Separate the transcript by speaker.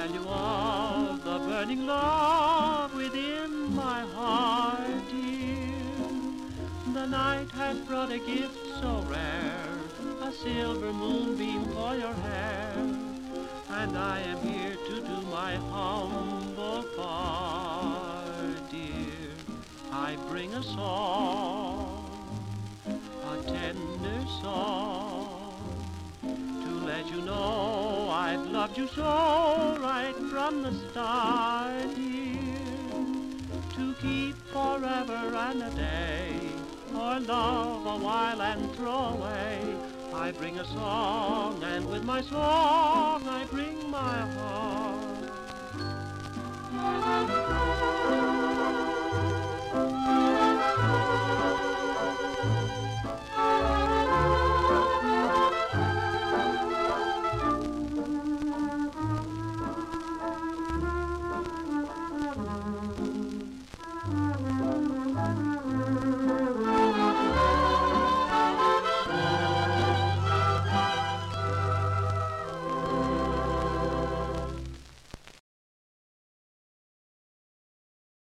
Speaker 1: tell you of the burning love within my heart, dear. The night has brought a gift so rare, a silver moonbeam for your hair, and I am here to do my humble part, dear. I bring a song, a tender song, to let you know I've loved you so right from the start, dear. To keep forever and a day, or love a while and throw away. I bring a song, and with my song I bring my heart.